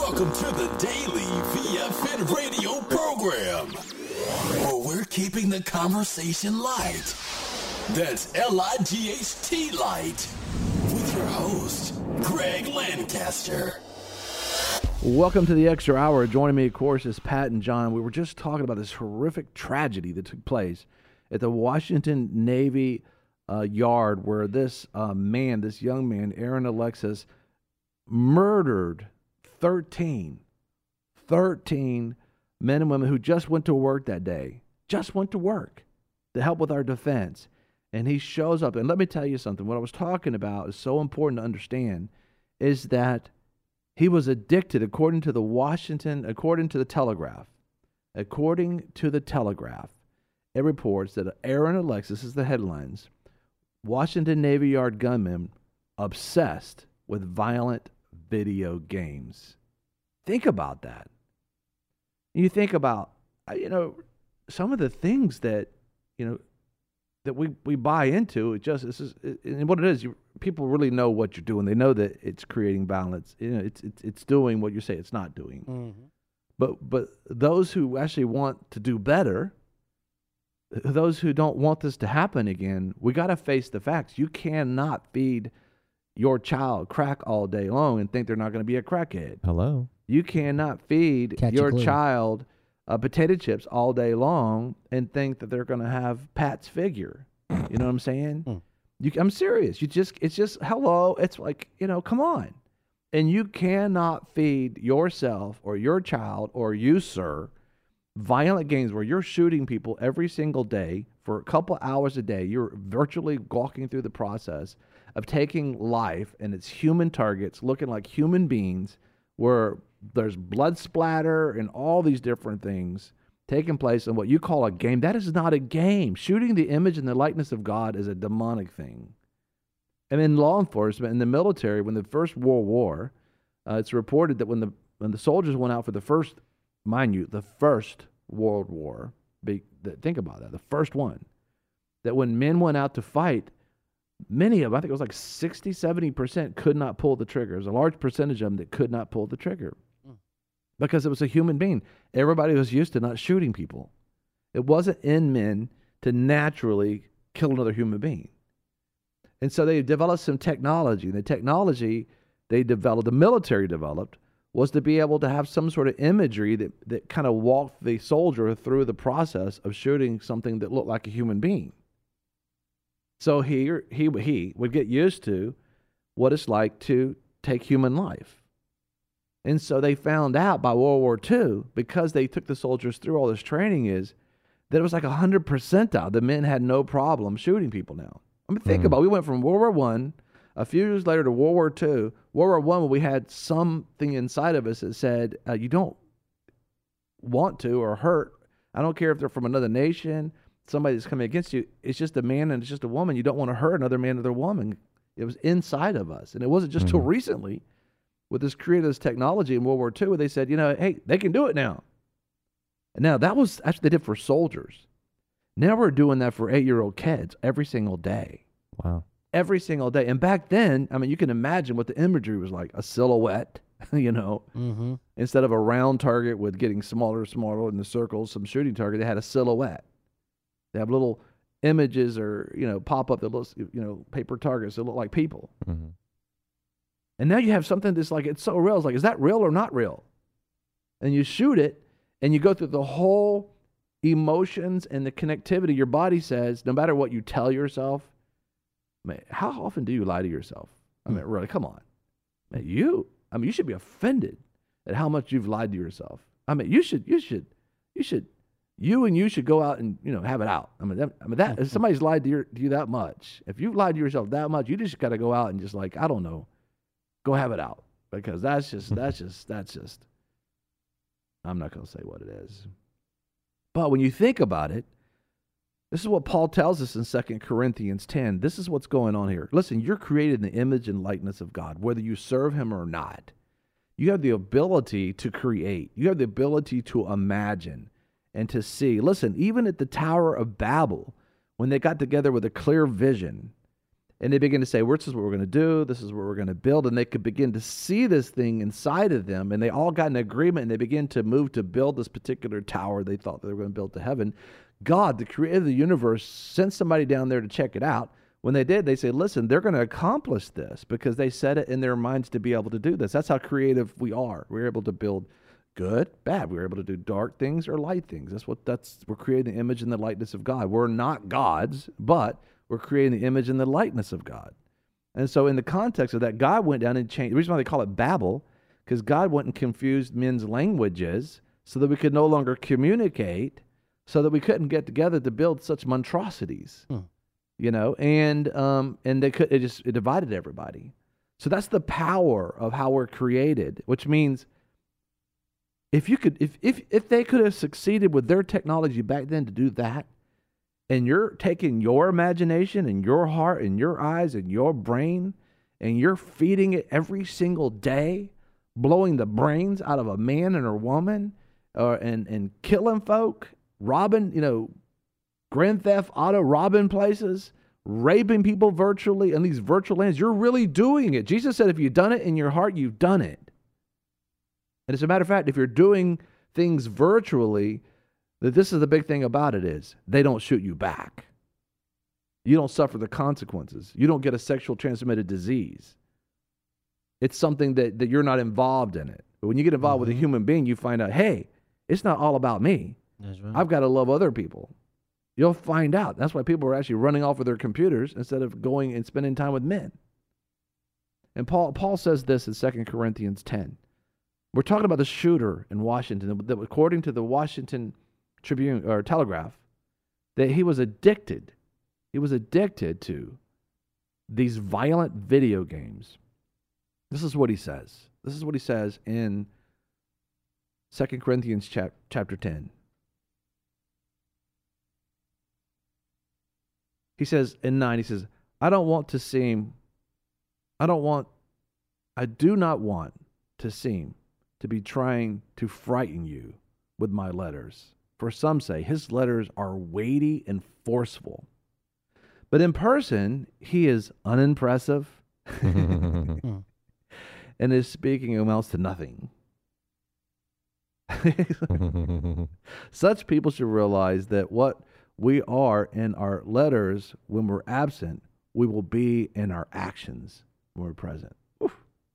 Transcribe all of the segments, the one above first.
Welcome to the Daily VFN radio program, where we're keeping the conversation light. That's L-I-G-H-T light. With your host, Greg Lancaster. Welcome to the Extra Hour. Joining me, of course, is Pat and John. We were just talking about this horrific tragedy that took place at the Washington Navy yard, where this young man, Aaron Alexis, murdered 13 men and women who just went to work that day, just went to work to help with our defense. And he shows up. And let me tell you something. What I was talking about is so important to understand, is that he was addicted, according to the Telegraph. According to the Telegraph, it reports that Aaron Alexis, is the headlines, Washington Navy Yard gunman obsessed with violent video games. Think about that. You think about, some of the things that, that we buy into. And what it is, people really know what you're doing. They know that it's creating violence. It's doing what you say it's not doing. Mm-hmm. But those who actually want to do better, those who don't want this to happen again, we got to face the facts. You cannot feed your child crack all day long and think they're not going to be a crackhead. Hello. You cannot feed your child potato chips all day long and think that they're going to have Pat's figure. You know what I'm saying? I'm serious. It's just, hello. It's like, come on. And you cannot feed yourself or your child or you, sir, violent games where you're shooting people every single day for a couple hours a day. You're virtually walking through the process of taking life and its human targets, looking like human beings, where there's blood splatter and all these different things taking place in what you call a game. That is not a game. Shooting the image and the likeness of God is a demonic thing. And in law enforcement, in the military, when the First World War, it's reported that when the soldiers went out for the first, mind you, the First World War, think about that, the first one, that when men went out to fight, many of them, I think it was like 60, 70% could not pull the trigger. There's a large percentage of them that could not pull the trigger because it was a human being. Everybody was used to not shooting people. It wasn't in men to naturally kill another human being. And so they developed some technology. The technology the military developed, was to be able to have some sort of imagery that kind of walked the soldier through the process of shooting something that looked like a human being. So he would get used to what it's like to take human life. And so they found out by World War II, because they took the soldiers through all this training, is that it was like 100% out. The men had no problem shooting people now. I mean, think about it. We went from World War I, a few years later, to World War II. World War I, we had something inside of us that said, you don't want to or hurt. I don't care if they're from another nation, somebody that's coming against you. It's just a man and it's just a woman. You don't want to hurt another man or another woman. It was inside of us. And it wasn't just till recently with this creative technology in World War II where they said, hey, they can do it now. And now that was actually they did for soldiers. Now we're doing that for 8-year-old kids every single day. Wow. Every single day. And back then, I mean, you can imagine what the imagery was like. A silhouette, instead of a round target with getting smaller in the circles, some shooting target, they had a silhouette. They have little images or, pop up that looks, paper targets that look like people. Mm-hmm. And now you have something that's like, it's so real. It's like, is that real or not real? And you shoot it and you go through the whole emotions and the connectivity. Your body says, no matter what you tell yourself, man, how often do you lie to yourself? I mean, really, come on. Man, you should be offended at how much you've lied to yourself. I mean, you should go out and, have it out. That if somebody's lied to you that much, if you've lied to yourself that much, you just got to go out and just like, I don't know, go have it out, because that's just, I'm not going to say what it is. But when you think about it, this is what Paul tells us in 2 Corinthians 10. This is what's going on here. Listen, you're created in the image and likeness of God, whether you serve him or not. You have the ability to create. You have the ability to imagine and to see. Listen, even at the Tower of Babel, when they got together with a clear vision, And they begin to say, this is what we're going to do. This is what we're going to build. And they could begin to see this thing inside of them. And they all got an agreement, and they begin to move to build this particular tower they thought they were going to build to heaven. God, the creator of the universe, sent somebody down there to check it out. When they did, they said, listen, they're going to accomplish this because they set it in their minds to be able to do this. That's how creative we are. We're able to build good, bad. We're able to do dark things or light things. We're creating the image and the likeness of God. We're not gods, but we're creating the image and the likeness of God. And so in the context of that, God went down and changed. The reason why they call it Babel, because God went and confused men's languages so that we could no longer communicate, so that we couldn't get together to build such monstrosities, and it divided everybody. So that's the power of how we're created, which means if they could have succeeded with their technology back then to do that, and you're taking your imagination and your heart and your eyes and your brain, and you're feeding it every single day, blowing the brains out of a man and a woman, and killing folk, robbing, grand theft auto, robbing places, raping people virtually in these virtual lands, you're really doing it. Jesus said, if you've done it in your heart, you've done it. And as a matter of fact, if you're doing things virtually, this is the big thing about it is they don't shoot you back. You don't suffer the consequences. You don't get a sexual transmitted disease. It's something that you're not involved in it. But when you get involved with a human being, you find out, hey, it's not all about me. That's right. I've got to love other people. You'll find out. That's why people are actually running off with their computers instead of going and spending time with men. And Paul says this in 2 Corinthians 10. We're talking about the shooter in Washington, that according to the Washington Tribune or Telegraph, that he was addicted. He was addicted to these violent video games. This is what he says. This is what he says in 2 Corinthians chapter 10. He says in 9, he says, I do not want to seem to be trying to frighten you with my letters. For some say his letters are weighty and forceful. But in person, he is unimpressive and his speaking amounts to nothing. Such people should realize that what we are in our letters when we're absent, we will be in our actions when we're present. Oof.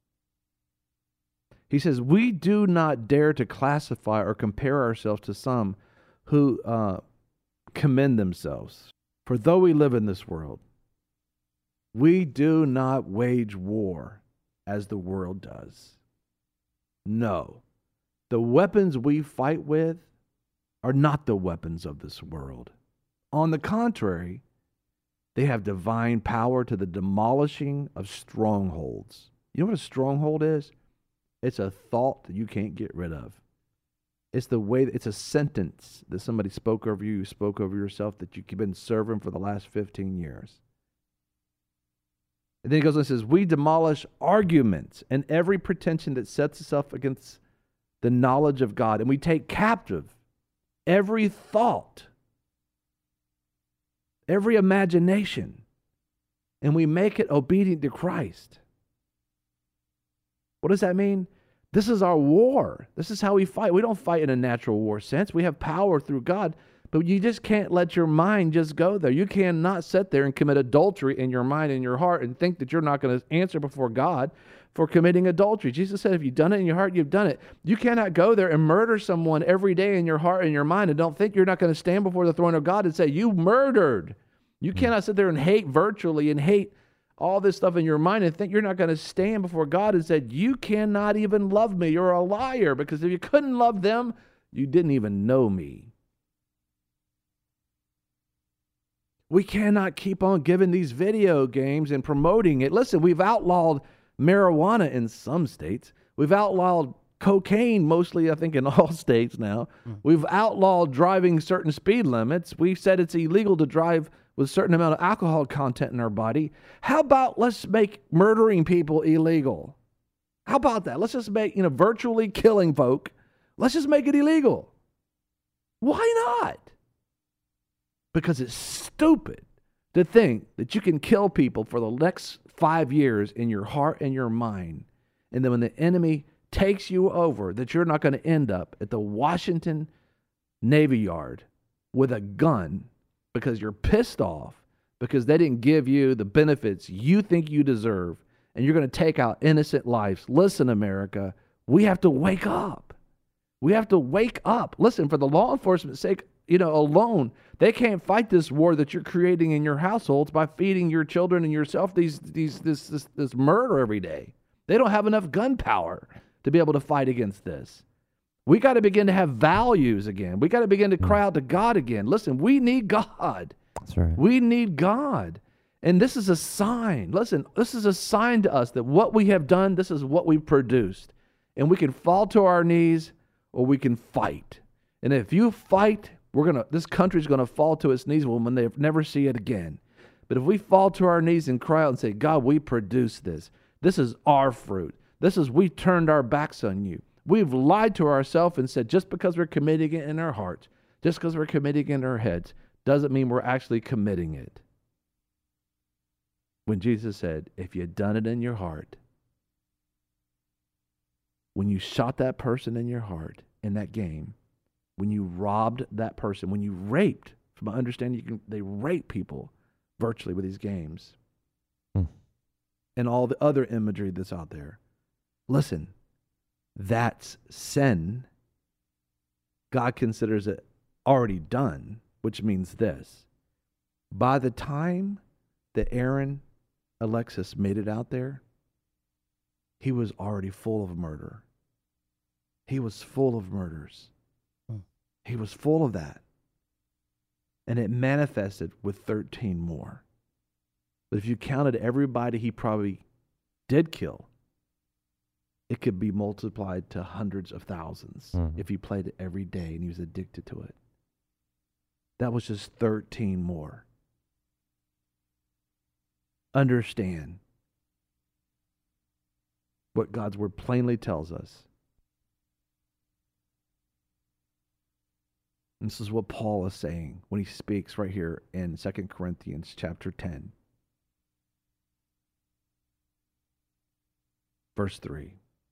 He says, we do not dare to classify or compare ourselves to some who commend themselves. For though we live in this world, we do not wage war as the world does. No, the weapons we fight with are not the weapons of this world. On the contrary, they have divine power to the demolishing of strongholds. You know what a stronghold is? It's a thought that you can't get rid of. It's it's a sentence that somebody spoke over you spoke over yourself that you've been serving for the last 15 years. And then he goes on and says, we demolish arguments and every pretension that sets itself against the knowledge of God. And we take captive every thought, every imagination, and we make it obedient to Christ. What does that mean? This is our war. This is how we fight. We don't fight in a natural war sense. We have power through God, but you just can't let your mind just go there. You cannot sit there and commit adultery in your mind and your heart and think that you're not going to answer before God for committing adultery. Jesus said, if you've done it in your heart, you've done it. You cannot go there and murder someone every day in your heart and your mind and don't think you're not going to stand before the throne of God and say, you murdered. You cannot sit there and hate virtually and hate all this stuff in your mind and think you're not going to stand before God and say, you cannot even love me. You're a liar, because if you couldn't love them, you didn't even know me. We cannot keep on giving these video games and promoting it. Listen, we've outlawed marijuana in some states. We've outlawed cocaine, mostly, I think, in all states now. We've outlawed driving certain speed limits. We've said it's illegal to drive with a certain amount of alcohol content in our body. How about let's make murdering people illegal? How about that? Let's just make, virtually killing folk. Let's just make it illegal. Why not? Because it's stupid To think that you can kill people for the next 5 years in your heart and your mind, and then when the enemy takes you over, that you're not going to end up at the Washington Navy Yard with a gun because you're pissed off because they didn't give you the benefits you think you deserve, and you're going to take out innocent lives. Listen, America, we have to wake up. We have to wake up. Listen, for the law enforcement's sake, alone, they can't fight this war that you're creating in your households by feeding your children and yourself this murder every day. They don't have enough gun power to be able to fight against this. We got to begin to have values again. We got to begin to cry out to God again. Listen, we need God. That's right. We need God. And this is a sign. Listen, this is a sign to us that what we have done, this is what we've produced. And we can fall to our knees or we can fight. And if you fight, this country's going to fall to its knees when they never see it again. But if we fall to our knees and cry out and say, God, we produced this. This is our fruit. We turned our backs on you. We've lied to ourselves and said just because we're committing it in our hearts, just because we're committing it in our heads, doesn't mean we're actually committing it. When Jesus said, if you'd done it in your heart, when you shot that person in your heart in that game, when you robbed that person, when you raped, from my understanding, they rape people virtually with these games and all the other imagery that's out there. Listen, that's sin. God considers it already done, which means this. By the time that Aaron Alexis made it out there, he was already full of murder. He was full of murders. He was full of that. And it manifested with 13 more. But if you counted everybody he probably did kill, it could be multiplied to hundreds of thousands if he played it every day and he was addicted to it. That was just 13 more. Understand what God's word plainly tells us. And this is what Paul is saying when he speaks right here in 2 Corinthians chapter 10. Verse 3.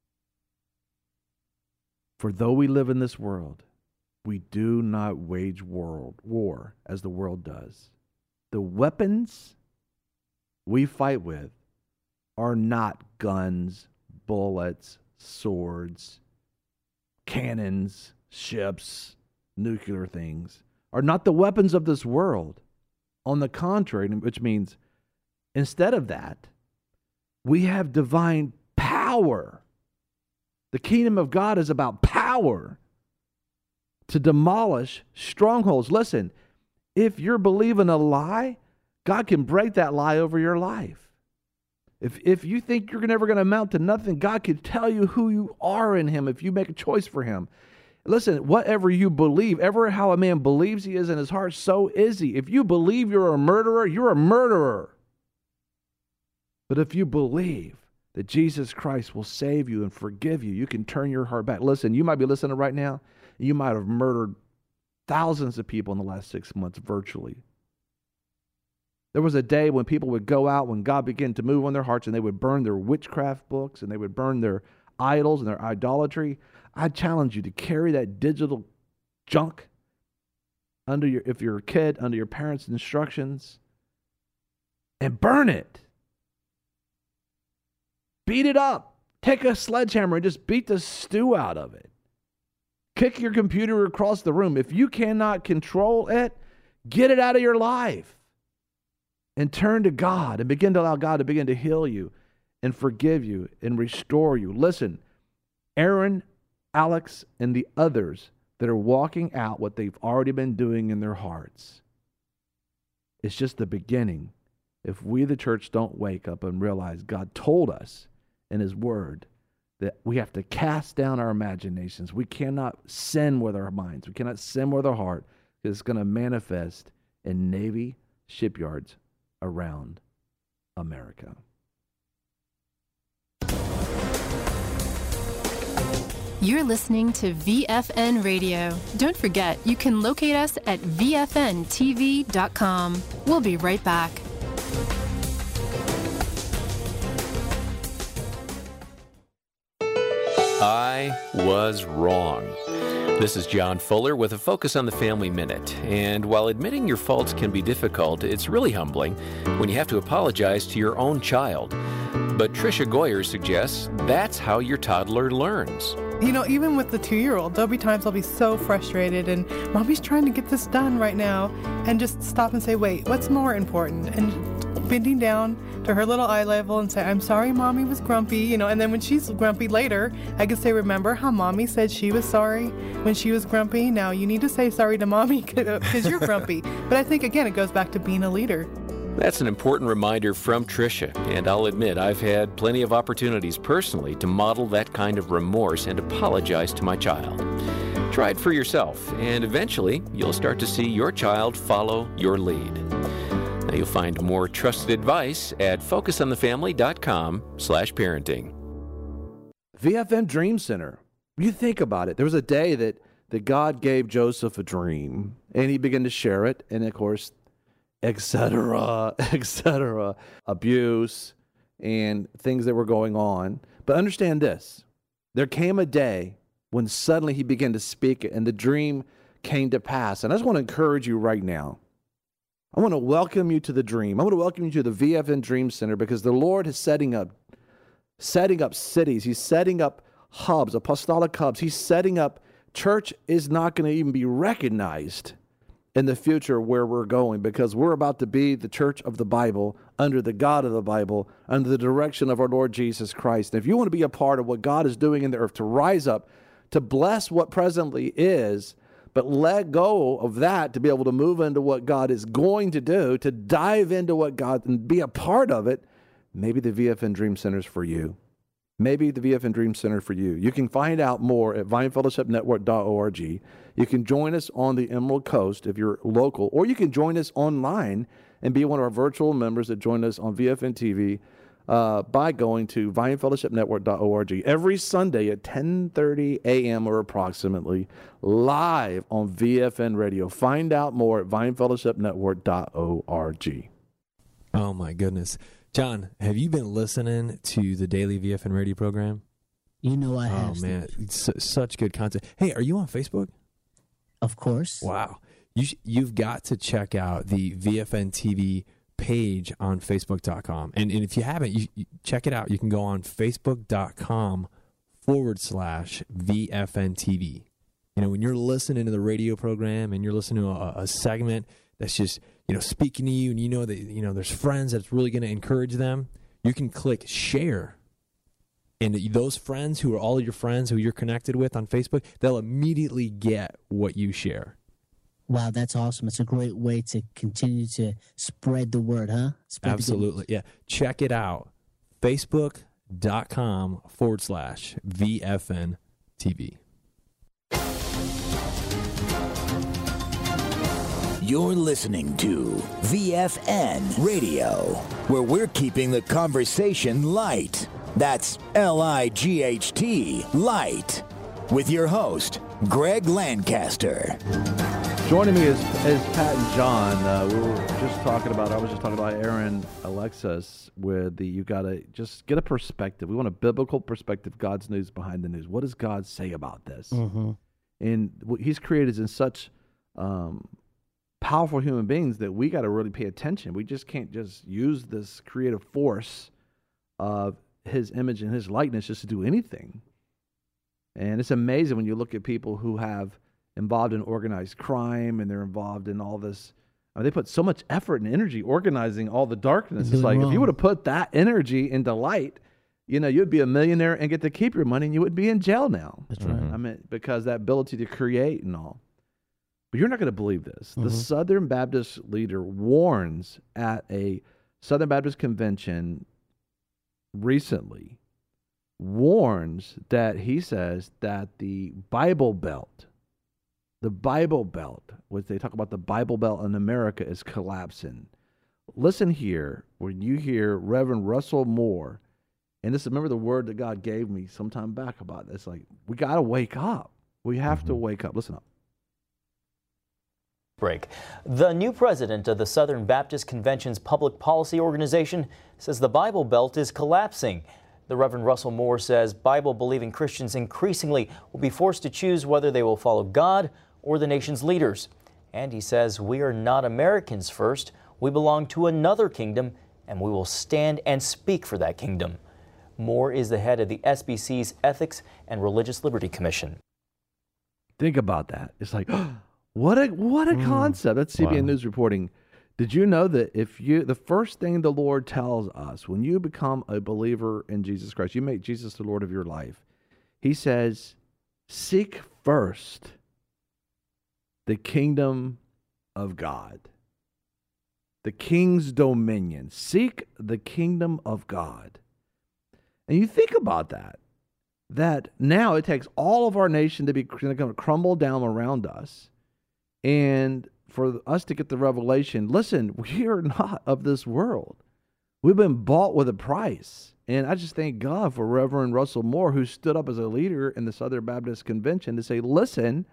For though we live in this world, we do not wage war as the world does. The weapons we fight with are not guns, bullets, swords, cannons, ships, nuclear things, are not the weapons of this world. On the contrary, which means instead of that, we have divine power. The kingdom of God is about power to demolish strongholds. Listen, if you're believing a lie, God can break that lie over your life. If you think you're never going to amount to nothing, God can tell you who you are in Him if you make a choice for Him. Listen, whatever you believe, ever how a man believes he is in his heart, so is he. If you believe you're a murderer, you're a murderer. But if you believe that Jesus Christ will save you and forgive you, you can turn your heart back. Listen, you might be listening right now. You might have murdered thousands of people in the last 6 months virtually. There was a day when people would go out, when God began to move on their hearts, and they would burn their witchcraft books, and they would burn their idols and their idolatry. I challenge you to carry that digital junk if you're a kid, under your parents' instructions, and burn it. Beat it up. Take a sledgehammer and just beat the stew out of it. Kick your computer across the room. If you cannot control it, get it out of your life. And turn to God and begin to allow God to begin to heal you and forgive you and restore you. Listen, Aaron, Alex, and the others that are walking out what they've already been doing in their hearts, it's just the beginning. If we, the church, don't wake up and realize God told us in His Word that we have to cast down our imaginations. We cannot sin with our minds. We cannot sin with our heart, because it's going to manifest in Navy shipyards around America. You're listening to VFN Radio. Don't forget, you can locate us at VFNTV.com. We'll be right back. I was wrong. This is John Fuller with a Focus on the Family Minute. And while admitting your faults can be difficult, it's really humbling when you have to apologize to your own child. But Tricia Goyer suggests that's how your toddler learns. You know, even with the 2-year-old, there'll be times I'll be so frustrated and Mommy's trying to get this done right now, and just stop and say, wait, what's more important? And bending down to her little eye level and say, I'm sorry Mommy was grumpy, you know, and then when she's grumpy later, I can say, remember how Mommy said she was sorry when she was grumpy? Now you need to say sorry to Mommy because you're grumpy. But I think, again, it goes back to being a leader. That's an important reminder from Tricia, and I'll admit I've had plenty of opportunities personally to model that kind of remorse and apologize to my child. Try it for yourself, and eventually you'll start to see your child follow your lead. Now you'll find more trusted advice at focusonthefamily.com/parenting. VFN Dream Center. You think about it. There was a day that God gave Joseph a dream, and he began to share it, and of course, etc., abuse, and things that were going on. But understand this. There came a day when suddenly he began to speak it, and the dream came to pass. And I just want to encourage you right now. I want to welcome you to the dream. I want to welcome you to the VFN Dream Center, because the Lord is setting up cities. He's setting up hubs, apostolic hubs. He's setting up. Church is not going to even be recognized in the future where we're going, because we're about to be the church of the Bible, under the God of the Bible, under the direction of our Lord Jesus Christ. And if you want to be a part of what God is doing in the earth, to rise up, to bless what presently is, but let go of that to be able to move into what God is going to do, to dive into what God and be a part of it, maybe the VFN Dream Center is for you. Maybe the VFN Dream Center for you. You can find out more at vinefellowshipnetwork.org. You can join us on the Emerald Coast if you're local, or you can join us online and be one of our virtual members that join us on VFN TV by going to vinefellowshipnetwork.org every Sunday at 10:30 a.m. or approximately, live on VFN Radio. Find out more at vinefellowshipnetwork.org. Oh, my goodness. John, have you been listening to the daily VFN radio program? You know I have. Oh, man. It's such good content. Hey, are you on Facebook? Of course. Wow. You've got to check out the VFN TV page on Facebook.com. And if you haven't, you check it out. You can go on Facebook.com/VFN TV. You know, when you're listening to the radio program and you're listening to a segment that's just, you know, speaking to you, and you know that, you know, there's friends that's really going to encourage them, you can click share. And those friends who are all your friends who you're connected with on Facebook, they'll immediately get what you share. Wow, that's awesome. It's a great way to continue to spread the word, huh? Absolutely. Yeah. Check it out. Facebook.com/VFN TV. You're listening to VFN Radio, where we're keeping the conversation light. That's LIGHT, light. With your host, Greg Lancaster. Joining me is Pat and John. I was just talking about Aaron Alexis with you got to just get a perspective. We want a biblical perspective, God's news behind the news. What does God say about this? Mm-hmm. And he's created in such powerful human beings that we got to really pay attention. We just can't just use this creative force of his image and his likeness just to do anything. And it's amazing when you look at people who have involved in organized crime and they're involved in all this. I mean, they put so much effort and energy organizing all the darkness. It's like, if you would have put that energy into light, you know, you'd be a millionaire and get to keep your money, and you would be in jail now. That's right. I mean, because that ability to create and all. But you're not going to believe this. Mm-hmm. The Southern Baptist leader warns at a Southern Baptist convention recently, warns that he says that the Bible Belt, which they talk about the Bible Belt in America, is collapsing. Listen here, when you hear Reverend Russell Moore And this, remember the word that God gave me some time back about this. Like, we got to wake up. We have to wake up. Listen up. Break. The new president of the Southern Baptist Convention's public policy organization says the Bible Belt is collapsing. The Reverend Russell Moore says Bible-believing Christians increasingly will be forced to choose whether they will follow God or the nation's leaders. And he says we are not Americans first. We belong to another kingdom, and we will stand and speak for that kingdom. Moore is the head of the SBC's Ethics and Religious Liberty Commission. Think about that. It's like, what a concept. That's CBN News reporting. Did you know that the first thing the Lord tells us when you become a believer in Jesus Christ, you make Jesus the Lord of your life, he says, seek first the kingdom of God, the king's dominion. Seek the kingdom of God. And you think about that now it takes all of our nation to be going to crumble down around us. And for us to get the revelation, listen, we are not of this world. We've been bought with a price. And I just thank God for Reverend Russell Moore, who stood up as a leader in the Southern Baptist Convention to say, listen,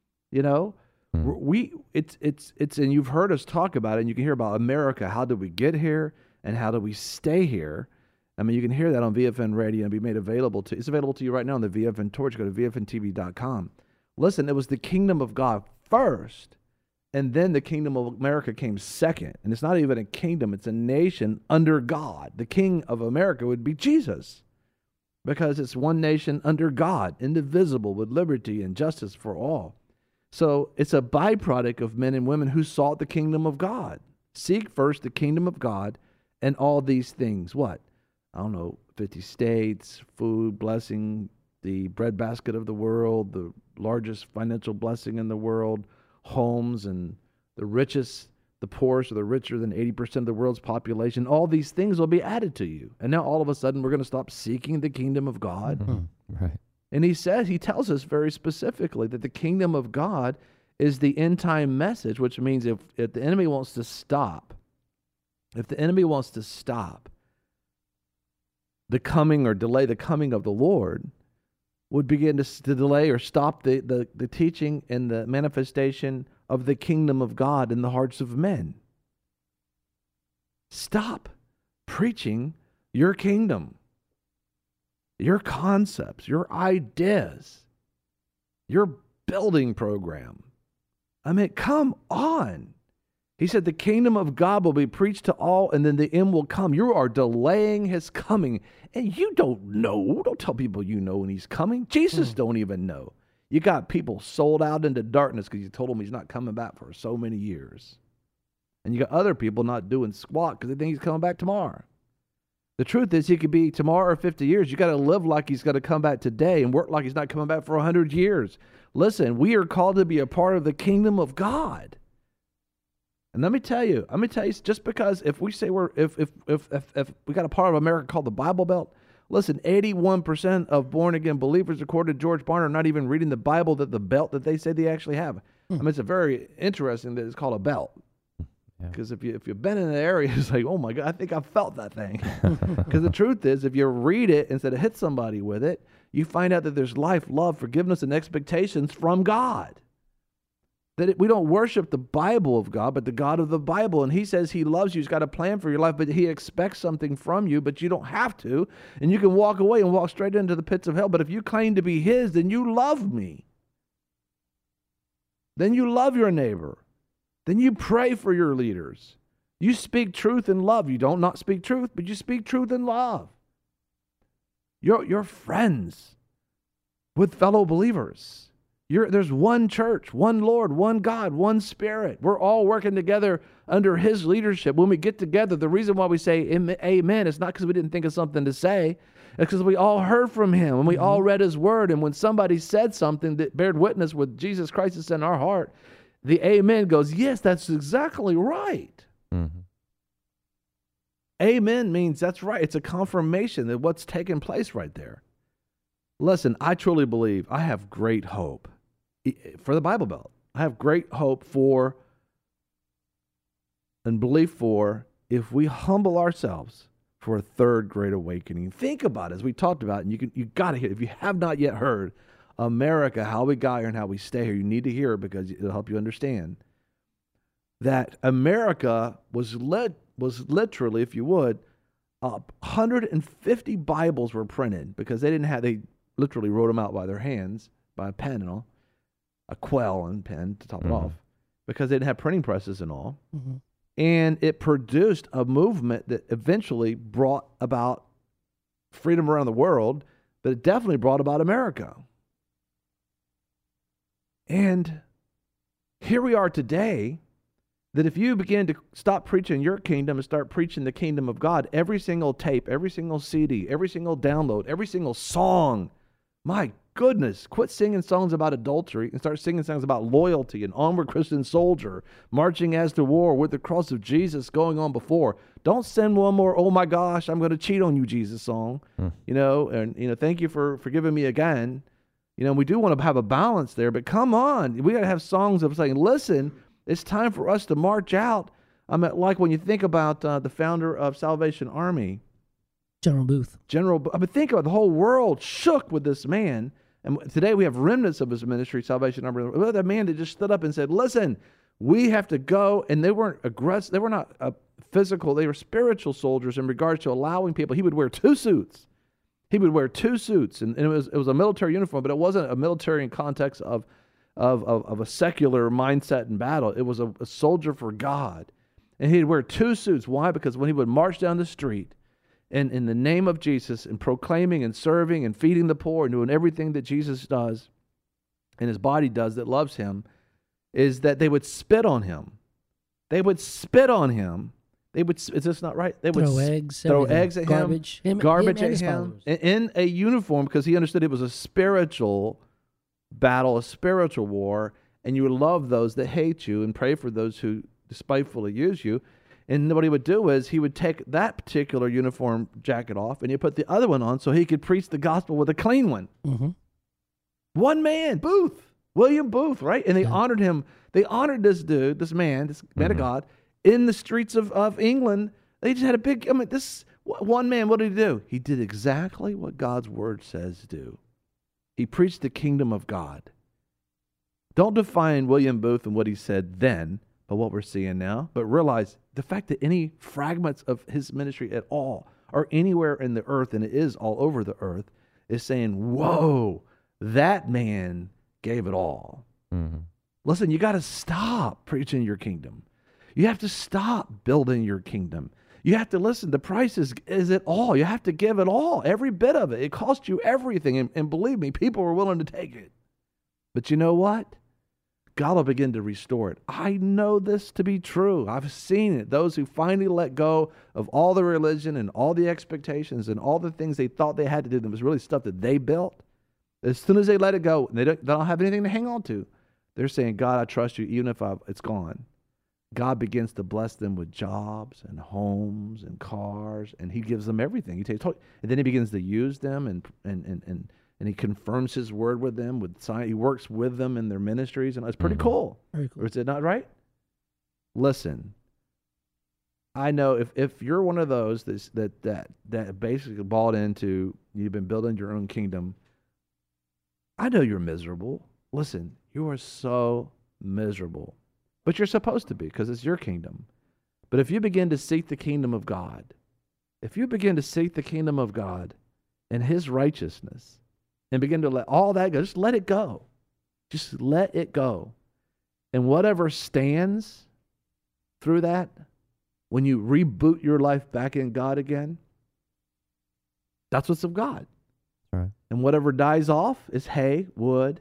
it's and you've heard us talk about it, and you can hear about America. How did we get here and how do we stay here? I mean, you can hear that on VFN Radio and be made available it's available to you right now on the VFN Torch. Go to VFNTV.com. Listen, it was the kingdom of God first, and then the kingdom of America came second. And it's not even a kingdom, it's a nation under God. The king of America would be Jesus, because it's one nation under God, indivisible, with liberty and justice for all. So it's a byproduct of men and women who sought the kingdom of God. Seek first the kingdom of God, and all these things, what? 50 states, food, blessing, the breadbasket of the world, the largest financial blessing in the world, homes, and the richest, the poorest, or the richer than 80% of the world's population. All these things will be added to you. And now all of a sudden we're going to stop seeking the kingdom of God. Mm-hmm. Right. And he tells us very specifically that the kingdom of God is the end time message, which means if the enemy wants to stop, the coming or delay the coming of the Lord, would begin to delay or stop the teaching and the manifestation of the kingdom of God in the hearts of men. Stop preaching your kingdom, your concepts, your ideas, your building program. I mean, come on. He said the kingdom of God will be preached to all, and then the end will come. You are delaying his coming, and you don't know. Don't tell people you know when he's coming. Jesus don't even know. You got people sold out into darkness because you told them he's not coming back for so many years. And you got other people not doing squat because they think he's coming back tomorrow. The truth is he could be tomorrow or 50 years. You got to live like he's going to come back today and work like he's not coming back for 100 years. Listen, we are called to be a part of the kingdom of God. And let me tell you, just because if we say if we got a part of America called the Bible Belt, listen, 81% of born-again believers, according to George Barna, are not even reading the Bible, that the belt that they say they actually have. I mean, it's a very interesting that it's called a belt. Because if you've been in the area, it's like, oh my God, I think I felt that thing. Because the truth is, if you read it instead of hit somebody with it, you find out that there's life, love, forgiveness, and expectations from God. That we don't worship the Bible of God, but the God of the Bible. And he says he loves you. He's got a plan for your life, but he expects something from you, but you don't have to. And you can walk away and walk straight into the pits of hell. But if you claim to be his, then you love me. Then you love your neighbor. Then you pray for your leaders. You speak truth in love. You don't not speak truth, but you speak truth in love. You're friends with fellow believers. There's one church, one Lord, one God, one Spirit. We're all working together under his leadership. When we get together, the reason why we say amen is not because we didn't think of something to say. It's because we all heard from him and we all read his word. And when somebody said something that bared witness with Jesus Christ is in our heart, the amen goes, yes, that's exactly right. Mm-hmm. Amen means that's right. It's a confirmation that what's taking place right there. Listen, I truly believe I have great hope for the Bible Belt. I have great hope for and belief for if we humble ourselves for a third great awakening. Think about it, as we talked about, and you got to hear. If you have not yet heard America, how we got here and how we stay here, you need to hear it because it'll help you understand that America was literally, if you would, 150 Bibles were printed because they literally wrote them out by their hands, by a pen and all, a quill and pen to top it off, because they didn't have printing presses and all. Mm-hmm. And it produced a movement that eventually brought about freedom around the world, but it definitely brought about America. And here we are today, that if you begin to stop preaching your kingdom and start preaching the kingdom of God, every single tape, every single CD, every single download, every single song, my goodness, quit singing songs about adultery and start singing songs about loyalty and onward Christian soldier, marching as to war with the cross of Jesus going on before. Don't send one more, oh my gosh, I'm going to cheat on you, Jesus song, and thank you for forgiving me again. We do want to have a balance there, but come on, we got to have songs of saying, listen, it's time for us to march out. Like when you think about the founder of Salvation Army, General Booth. Think about the whole world shook with this man. And today we have remnants of his ministry, Salvation Army. The man that just stood up and said, listen, we have to go. And they weren't aggressive. They were not physical. They were spiritual soldiers in regards to allowing people. He would wear two suits. And it was a military uniform, but it wasn't a military in context of a secular mindset in battle. It was a soldier for God. And he'd wear two suits. Why? Because when he would march down the street and in the name of Jesus and proclaiming and serving and feeding the poor and doing everything that Jesus does and his body does that loves him, is that they would spit on him. Is this not right? They would throw eggs at garbage him, at him in a uniform, because he understood it was a spiritual battle, a spiritual war, and you would love those that hate you and pray for those who despitefully use you. And what he would do is he would take that particular uniform jacket off and he'd put the other one on so he could preach the gospel with a clean one. Mm-hmm. One man, William Booth, right? And they honored him. They honored this dude, this man of God, in the streets of England. They just had a big, this one man, what did he do? He did exactly what God's word says do. He preached the kingdom of God. Don't define William Booth and what he said then, but what we're seeing now. But realize the fact that any fragments of his ministry at all are anywhere in the earth, and it is all over the earth, is saying, whoa, that man gave it all. Mm-hmm. Listen, you got to stop preaching your kingdom. You have to stop building your kingdom. You have to listen. The price is it all. You have to give it all, every bit of it. It cost you everything. And believe me, people were willing to take it. But you know what? God will begin to restore it. I know this to be true. I've seen it. Those who finally let go of all the religion and all the expectations and all the things they thought they had to do that was really stuff that they built, as soon as they let it go, they don't have anything to hang on to. They're saying, God, I trust you, even if it's gone. God begins to bless them with jobs and homes and cars, and he gives them everything. And then he begins to use them, and he confirms his word with them. He works with them in their ministries, and it's pretty cool. Very cool. Is it not right? Listen, I know if you're one of those that basically bought into, you've been building your own kingdom, I know you're miserable. Listen, you are so miserable. But you're supposed to be, because it's your kingdom. But if you begin to seek the kingdom of God, and his righteousness, and begin to let all that go, just let it go. Just let it go. And whatever stands through that, when you reboot your life back in God again, that's what's of God. All right. And whatever dies off is hay, wood,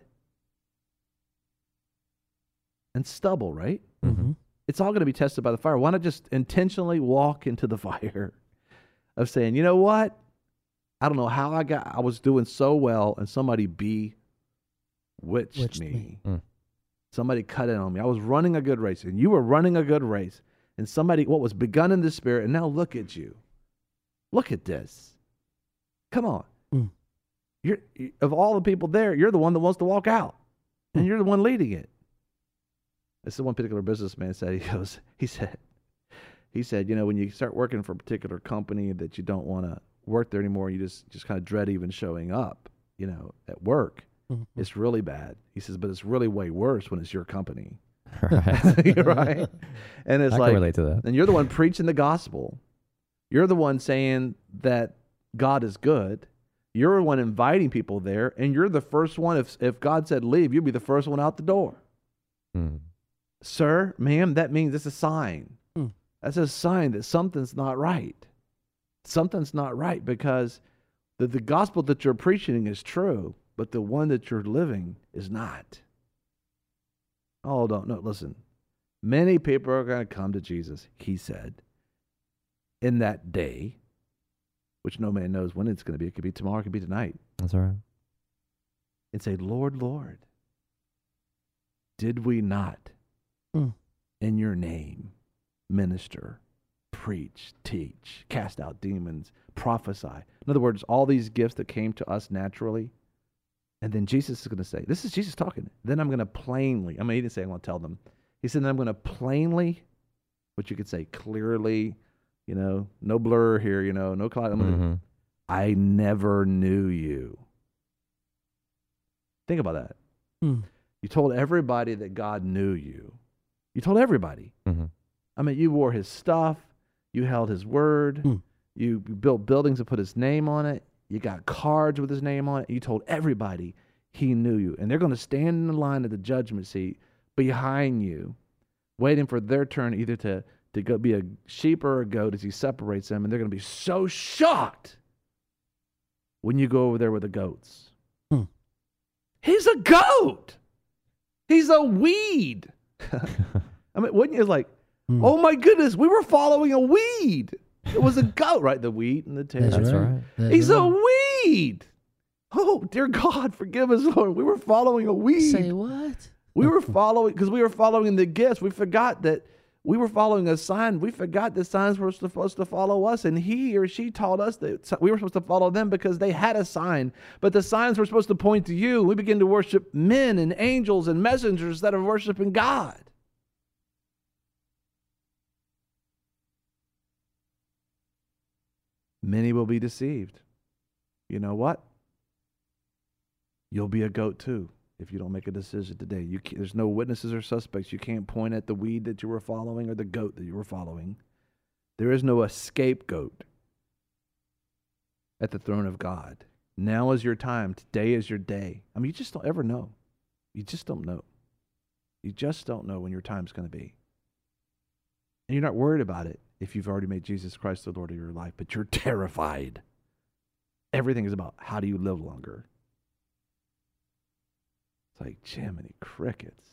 and stubble, right? Mm-hmm. It's all going to be tested by the fire. Why not just intentionally walk into the fire of saying, you know what? I don't know how I was doing so well, and somebody bewitched me. Somebody cut in on me. I was running a good race, and you were running a good race, and what was begun in the spirit, and now look at you. Look at this. Come on. You're, of all the people there, you're the one that wants to walk out, and you're the one leading it. This is one particular businessman said, he said, he said, when you start working for a particular company that you don't want to work there anymore, you just kind of dread even showing up, at work. Mm-hmm. It's really bad. He says, but it's really way worse when it's your company. Right. Right. And it's I like, can relate to that. And you're the one preaching the gospel. You're the one saying that God is good. You're the one inviting people there. And you're the first one. If God said leave, you'll be the first one out the door. Mm. Sir, ma'am, that means it's a sign. That's a sign that something's not right. Something's not right, because the gospel that you're preaching is true, but the one that you're living is not. Oh, no, listen. Many people are going to come to Jesus, he said, in that day, which no man knows when it's going to be. It could be tomorrow, it could be tonight. That's all right. And say, Lord, Lord, did we not in your name minister, preach, teach, cast out demons, prophesy? In other words, all these gifts that came to us naturally. And then Jesus is going to say, this is Jesus talking. Then I'm going to plainly, he didn't say I'm going to tell them. He said, then I'm going to plainly, what you could say clearly, no blur here, no cloud. I never knew you. Think about that. You told everybody that God knew you. You told everybody. You wore his stuff. You held his word. You built buildings and put his name on it. You got cards with his name on it. You told everybody he knew you. And they're going to stand in the line at the judgment seat behind you, waiting for their turn either to go be a sheep or a goat as he separates them. And they're going to be so shocked when you go over there with the goats. He's a goat. He's a weed. Wouldn't you like, oh my goodness, we were following a weed. It was a goat, right? The wheat and the tail. That's right. He's a weed. Oh, dear God, forgive us, Lord. We were following a weed. Say what? We were following, because we were following the gifts. We forgot that we were following a sign. We forgot the signs were supposed to follow us. And he or she taught us that we were supposed to follow them because they had a sign. But the signs were supposed to point to you. We began to worship men and angels and messengers instead of worshiping God. Many will be deceived. You know what? You'll be a goat too if you don't make a decision today. There's no witnesses or suspects. You can't point at the weed that you were following or the goat that you were following. There is no scapegoat at the throne of God. Now is your time. Today is your day. You just don't ever know. You just don't know. You just don't know when your time's going to be. And you're not worried about it if you've already made Jesus Christ the Lord of your life, but you're terrified. Everything is about how do you live longer. It's like, Jiminy Crickets.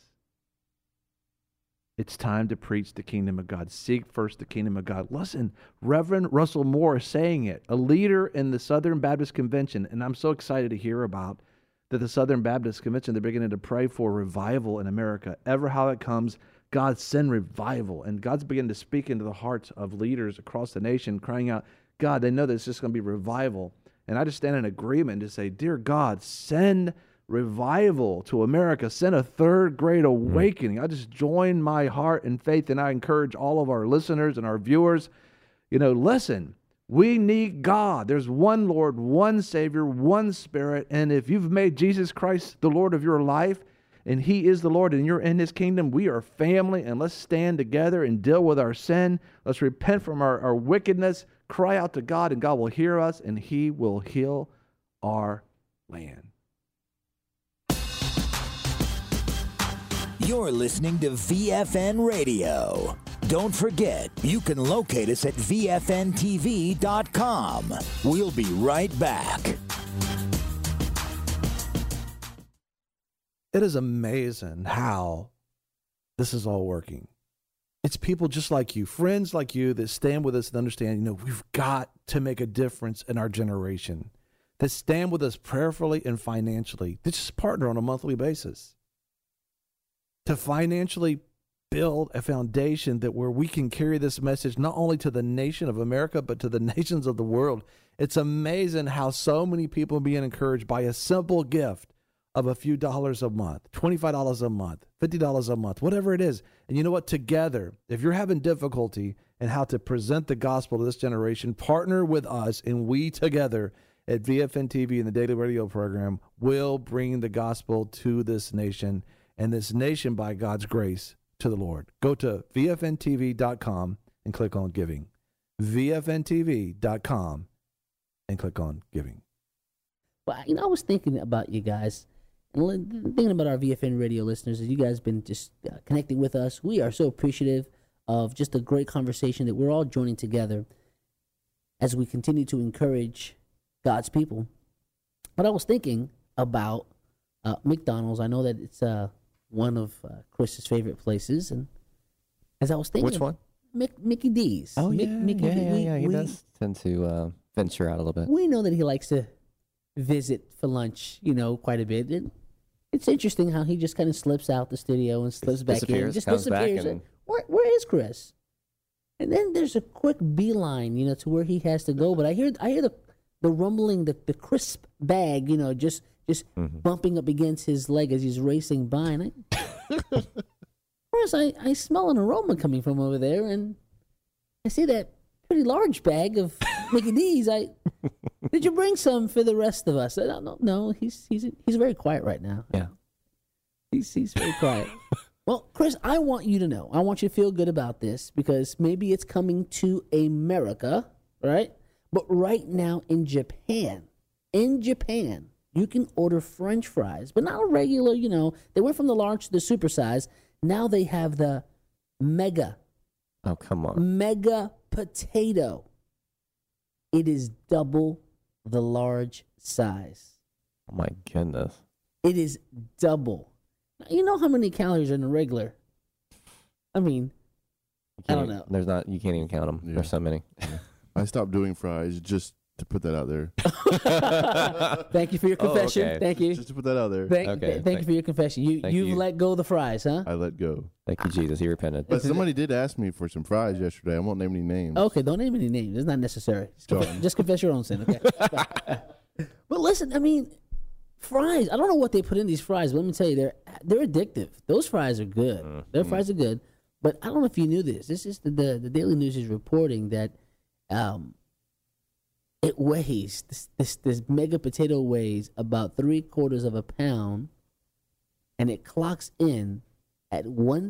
It's time to preach the kingdom of God. Seek first the kingdom of God. Listen, Reverend Russell Moore is saying it, a leader in the Southern Baptist Convention, and I'm so excited to hear about that the Southern Baptist Convention, they're beginning to pray for revival in America. Ever how it comes, God send revival. And God's beginning to speak into the hearts of leaders across the nation, crying out, God, they know that it's just going to be revival. And I just stand in agreement to say, dear God, send revival to America. Send a third great awakening. I just join my heart and faith, and I encourage all of our listeners and our viewers, listen, we need God. There's one Lord, one Savior, one Spirit. And if you've made Jesus Christ the Lord of your life, and he is the Lord, and you're in his kingdom, we are family, and let's stand together and deal with our sin. Let's repent from our wickedness, cry out to God, and God will hear us, and he will heal our land. You're listening to VFN Radio. Don't forget, you can locate us at VFNTV.com. We'll be right back. It is amazing how this is all working. It's people just like you, friends like you, that stand with us and understand, we've got to make a difference in our generation, that stand with us prayerfully and financially, that just partner on a monthly basis, to financially build a foundation that where we can carry this message not only to the nation of America, but to the nations of the world. It's amazing how so many people are being encouraged by a simple gift of a few dollars a month, $25 a month, $50 a month, whatever it is. And you know what? Together, if you're having difficulty and how to present the gospel to this generation, partner with us, and we together at VFN TV and the Daily Radio program will bring the gospel to this nation, and this nation, by God's grace, to the Lord. Go to VFNTV.com and click on giving. VFNTV.com and click on giving. Well, I was thinking about you guys, and thinking about our VFN radio listeners, as you guys been just connecting with us. We are so appreciative of just a great conversation that we're all joining together as we continue to encourage God's people. But I was thinking about McDonald's. I know that it's one of Chris's favorite places, and as I was thinking, which one? Mickey D's. Oh, Mickey yeah. He does tend to venture out a little bit. We know that he likes to visit for lunch, quite a bit. And it's interesting how he just kind of slips out the studio and slips back in. Just disappears. And... Where is Chris? And then there's a quick beeline, to where he has to go. But I hear the rumbling, the crisp bag, just bumping up against his leg as he's racing by. And I smell an aroma coming from over there, and I see that pretty large bag of Mickey D's. Did you bring some for the rest of us? I don't know. No, he's very quiet right now. Yeah, he's very quiet. Well, Chris, I want you to know. I want you to feel good about this, because maybe it's coming to America, right? But right now in Japan, you can order French fries, but not a regular. They went from the large to the super size. Now they have the mega. Oh, come on. Mega potato. It is double the large size. Oh, my goodness. It is double. You know how many calories are in a regular? I mean, I don't know. You can't even count them. Yeah. There's so many. Yeah. I stopped doing fries just to put that out there. Thank you for your confession. Okay. Thank you. Just to put that out there. Thank you for your confession. You've let go of the fries, huh? I let go. Thank you, Jesus. He repented. But somebody did ask me for some fries yesterday. I won't name any names. Okay, don't name any names. It's not necessary. Just confess your own sin, okay? But listen, I mean, fries. I don't know what they put in these fries, but let me tell you, they're addictive. Those fries are good. Their fries are good. But I don't know if you knew this. This is the Daily News is reporting that it weighs, this mega potato weighs about 3/4 of a pound, and it clocks in at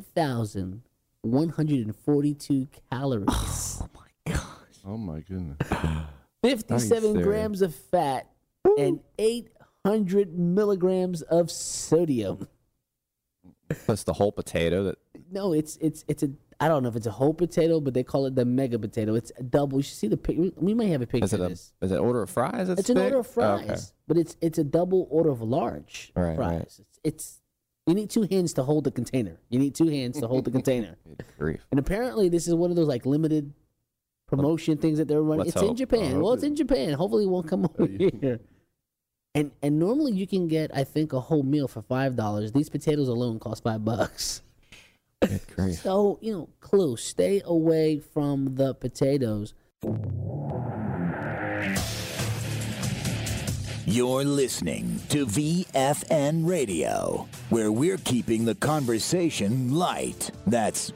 1,142 calories. Oh my gosh. Oh my goodness. 57 grams of fat and 800 milligrams of sodium. That's the whole potato. No, it's a. I don't know if it's a whole potato, but they call it the mega potato. It's a double. You should see the picture. We may have a picture of this. Is it an order of fries? It's an order of fries, okay. But it's a double order of large fries. Right. It's you need 2 hands to hold the container. And apparently, this is one of those like limited promotion things that they're running. It's in Japan. It's in Japan. Hopefully, it won't come over here. And normally you can get, I think, a whole meal for $5. These potatoes alone cost $5. So, clue, stay away from the potatoes. You're listening to VFN Radio, where we're keeping the conversation light. That's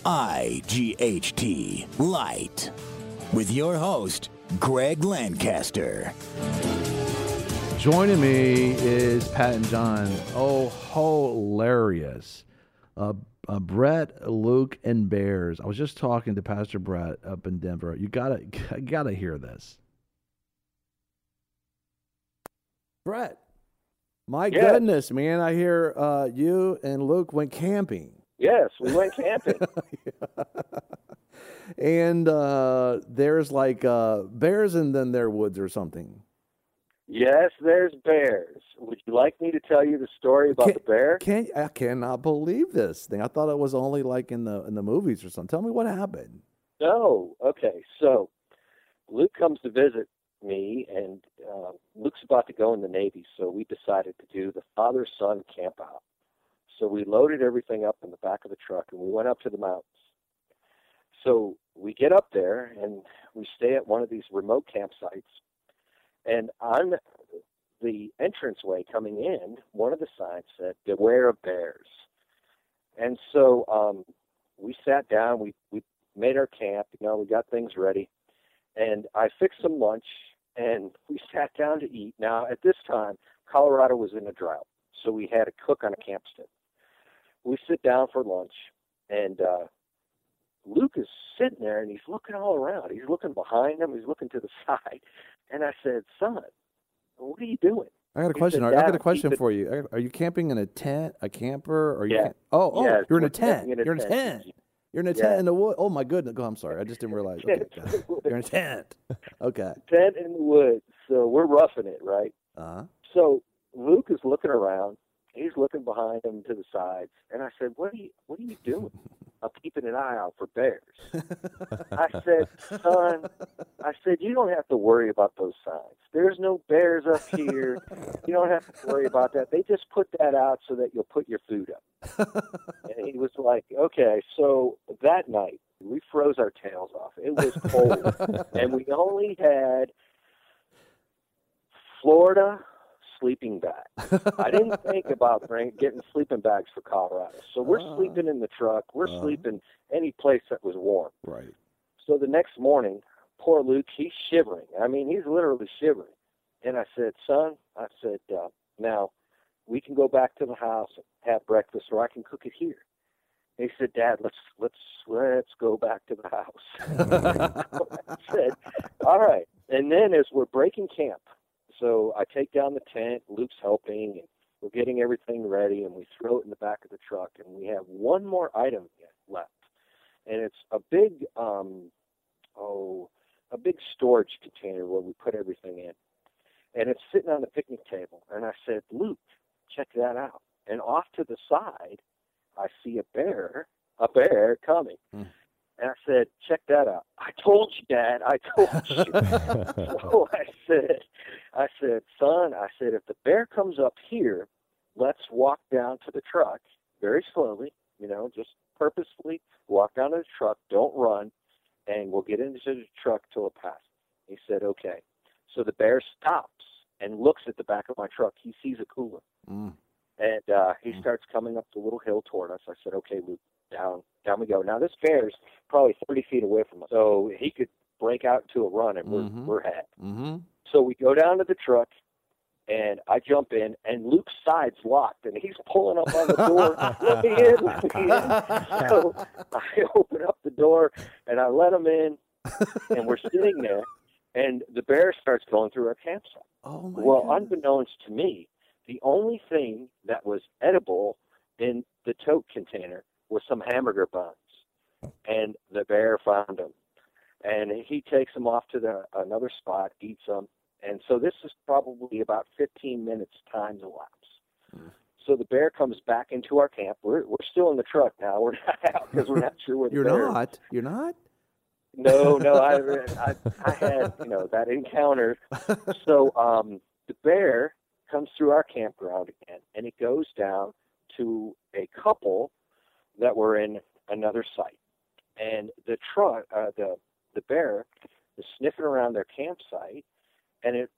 LIGHT, light. With your host, Greg Lancaster. Joining me is Pat and John. Oh, hilarious. Brett, Luke, and Bears. I was just talking to Pastor Brett up in Denver. You gotta hear this. Brett, my goodness, man! I hear you and Luke went camping. Yes, we went camping. And there's like bears and then their woods or something. Yes, there's bears. Would you like me to tell you the story about the bear? I cannot believe this thing. I thought it was only like in the movies or something. Tell me what happened. No. Okay. So Luke comes to visit me, and Luke's about to go in the Navy, so we decided to do the father-son camp out. So we loaded everything up in the back of the truck, and we went up to the mountains. So we get up there, and we stay at one of these remote campsites. And on the entranceway coming in, one of the signs said, "Beware of bears." And so we sat down, we made our camp. We got things ready. And I fixed some lunch, and we sat down to eat. Now, at this time, Colorado was in a drought, so we had to cook on a camp stove. We sit down for lunch, and Luke is sitting there, and he's looking all around. He's looking behind him. He's looking to the side. And I said, son, what are you doing? I got a question. I got a question for you. Are you camping in a tent, a camper, or you? Yeah. Oh, you're in a tent. You're in a tent. You're in a tent Yeah. in the wood. Oh my goodness! I'm sorry. I just didn't realize. Okay, you're in a tent. Okay. Tent in the woods. So we're roughing it, right? Uh-huh. So Luke is looking around. He's looking behind him to the sides, and I said, "What are you doing?" I'm keeping an eye out for bears. I said, son, you don't have to worry about those signs. There's no bears up here. You don't have to worry about that. They just put that out so that you'll put your food up. And he was like, okay. So that night, we froze our tails off. It was cold. And we only had Florida sleeping bag. I didn't think about getting sleeping bags for Colorado. So we're sleeping in the truck. We're sleeping any place that was warm. Right. So the next morning, poor Luke, he's shivering. I mean, he's literally shivering. And I said, son, now we can go back to the house and have breakfast, or I can cook it here. And he said, Dad, let's go back to the house. I said, all right. And then as we're breaking camp, so I take down the tent, Luke's helping, and we're getting everything ready, and we throw it in the back of the truck, and we have one more item left. And it's a big storage container where we put everything in. And it's sitting on the picnic table. And I said, Luke, check that out. And off to the side, I see a bear coming. And I said, check that out. I told you, Dad. I told you. So I said, son, if the bear comes up here, let's walk down to the truck very slowly, just purposefully walk down to the truck. Don't run. And we'll get into the truck till it passes. He said, okay. So the bear stops and looks at the back of my truck. He sees a cooler. And he starts coming up the little hill toward us. I said, okay, Luke, down we go. Now, this bear's probably 30 feet away from us, so he could break out into a run, and we're had. So we go down to the truck, and I jump in, and Luke's side's locked, and he's pulling up on the door. Let me in. So I open up the door, and I let him in, and we're sitting there, and the bear starts going through our campsite. Oh, my Well, goodness. unbeknownst to me, the only thing that was edible in the tote container was some hamburger buns, and the bear found them, and he takes them off to another spot, eats them, and so this is probably about 15 minutes time elapse. So the bear comes back into our camp. We're still in the truck now. We're not out because we're not sure where the bear is. You're not? No, I had that encounter. So the bear comes through our campground again, and it goes down to a couple that were in another site, and the truck, the bear is sniffing around their campsite, and it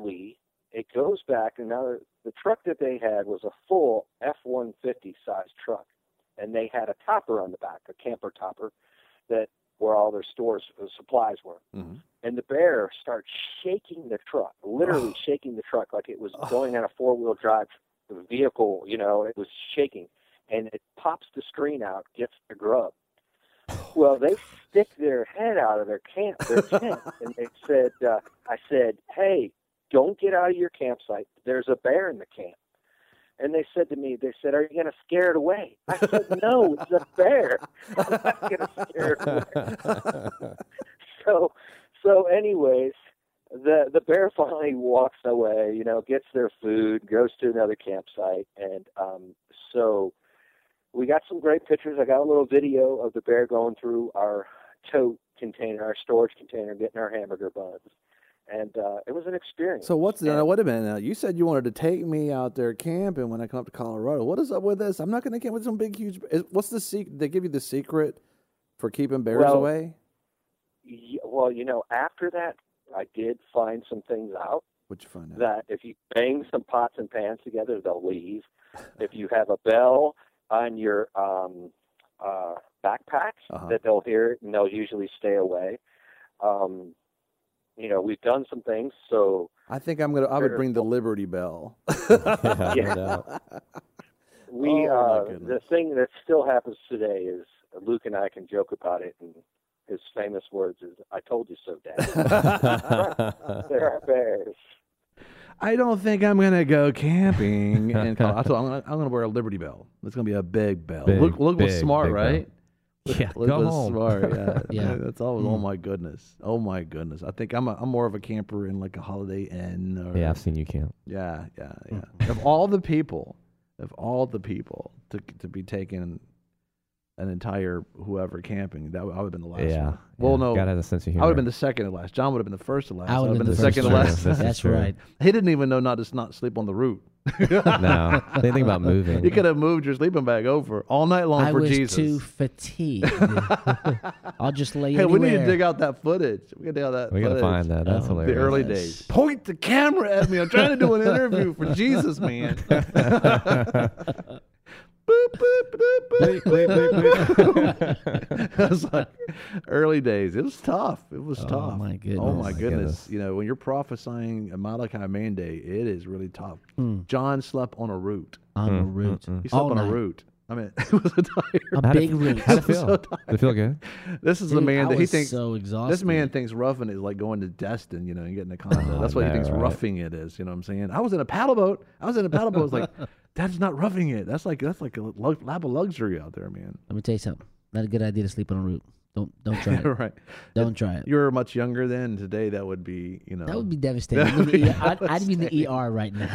goes back, and now the truck that they had was a full F-150 size truck, and they had a topper on the back, a camper topper, where all their supplies were. And the bear starts shaking the truck, literally shaking the truck like it was going on a four-wheel drive vehicle, it was shaking. And it pops the screen out, gets the grub. Well, they stick their head out of their tent, and they said, I said, hey, don't get out of your campsite. There's a bear in the camp. And they said to me, are you going to scare it away? I said, no, it's a bear. I'm not going to scare it away. So anyways, the bear finally walks away, gets their food, goes to another campsite. And so we got some great pictures. I got a little video of the bear going through our tote container, our storage container, getting our hamburger buns. And it was an experience. So wait a minute now. You said you wanted to take me out there camping when I come up to Colorado. What is up with this? I'm not going to camp with some big, huge. What's the secret? They give you the secret for keeping bears away? Well, after that, I did find some things out. What'd you find out? That if you bang some pots and pans together, they'll leave. If you have a bell on your backpack that they'll hear and they'll usually stay away. We've done some things. So I think I would bring the Liberty Bell. Yeah. The thing that still happens today is Luke and I can joke about it, and his famous words is, "I told you so, Dad." There are bears. I don't think I'm gonna go camping in Colorado. I'm gonna wear a Liberty Bell. It's gonna be a big bell. Luke was smart, right? Yeah, Luke go was home. smart. Yeah, Yeah. That's all. Oh my goodness. Oh my goodness. I think I'm more of a camper in like a Holiday Inn. Or, Yeah, I've seen you camp. Yeah. Of all the people to be taking an entire whoever camping, I would have been the last one. Well, no. God has a sense of humor. I would have been the second to last. John would have been the first to last. I would have been the first second to last. That's right. He didn't even know not to sleep on the route. No. They think about moving. You could have moved your sleeping bag over all night long for Jesus. I was too fatigued. I'll just lay Hey, anywhere. we need to dig out that footage. We got to find that. That's hilarious. The early days. Point the camera at me. I'm trying to do an interview for Jesus, man. Boop, boop, boop, boop, boop. It was like early days. It was tough. It was tough. Oh my goodness. Oh my goodness. When you're prophesying a Malachi mandate, it is really tough. John slept on a route. On a route. He slept on a route. I mean, it was a tired. A big route. How'd it feel? Did it feel good? This is the man that he thinks. So exhausted. This man thinks roughing it is like going to Destin, and getting a condo. That's what he thinks roughing it is. You know what I'm saying? I was in a paddle boat. It's like, that's not roughing it. That's like a lap of luxury out there, man. Let me tell you something. Not a good idea to sleep on a route. Don't try it. Right. Don't try it. You were much younger then. Today, that would be, That would be devastating. I'd be in the ER right now.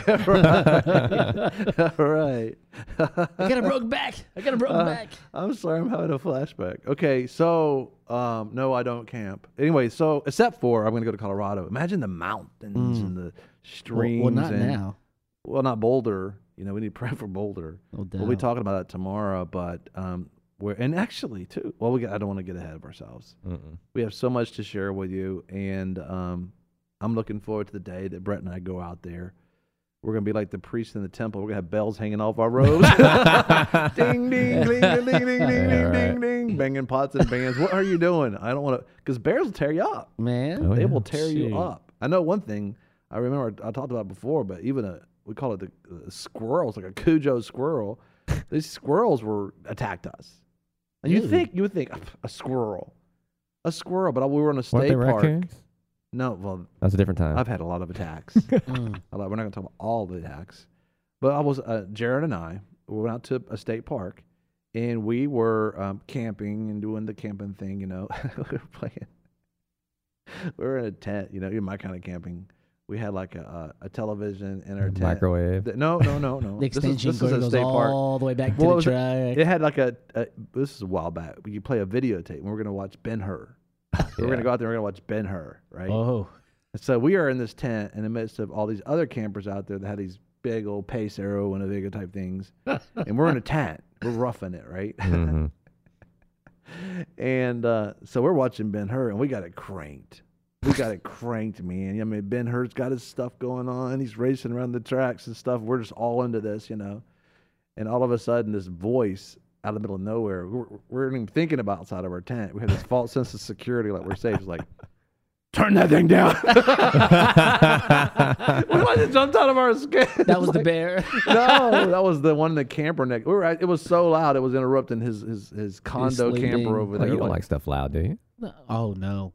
Right. I got a broken back. I'm sorry. I'm having a flashback. Okay. So, no, I don't camp. Anyway, so except for I'm going to go to Colorado. Imagine the mountains and the streams. Well, not now. Well, not Boulder. We need to pray for Boulder. No doubt. We'll be talking about that tomorrow. But and actually too. Well, I don't want to get ahead of ourselves. We have so much to share with you, and I'm looking forward to the day that Brett and I go out there. We're gonna be like the priests in the temple. We're gonna have bells hanging off our robes, ding, ding, ding, ding, ding, ding, ding, ding, ding, banging pots and pans. What are you doing? I don't want to, because bears will tear you up. Man, They will tear you up. I know one thing. I remember I talked about it before, but even we call it the squirrels, like a Cujo squirrel. These squirrels attacked us. And you would think a squirrel, but we were in a state park. Raccoons? No, well, that's a different time. I've had a lot of attacks. We're not going to talk about all the attacks, but I was Jared and I. We went out to a state park, and we were camping and doing the camping thing. We were playing. We were in a tent. My kind of camping. We had like a television in our tent. Microwave. No. The extension cord goes all the way back to the track. It had like this is a while back. You play a videotape, and we're going to watch Ben-Hur. We're going to go out there and we're going to watch Ben-Hur, right? Oh. So we are in this tent in the midst of all these other campers out there that had these big old Pace Arrow and Aviga type things. And we're in a tent. We're roughing it, right? Mm-hmm. And so we're watching Ben-Hur, and we got it cranked. Man. I mean, Ben-Hur's got his stuff going on. He's racing around the tracks and stuff. We're just all into this, And all of a sudden, this voice out of the middle of nowhere, we're even thinking about outside of our tent. We have this false sense of security, like we're safe. It's like, turn that thing down. We just jumped out of our skin. That was the bear. No, that was the one in the camper neck. It was so loud, it was interrupting his condo camper over there. You don't like stuff loud, do you? Oh, no.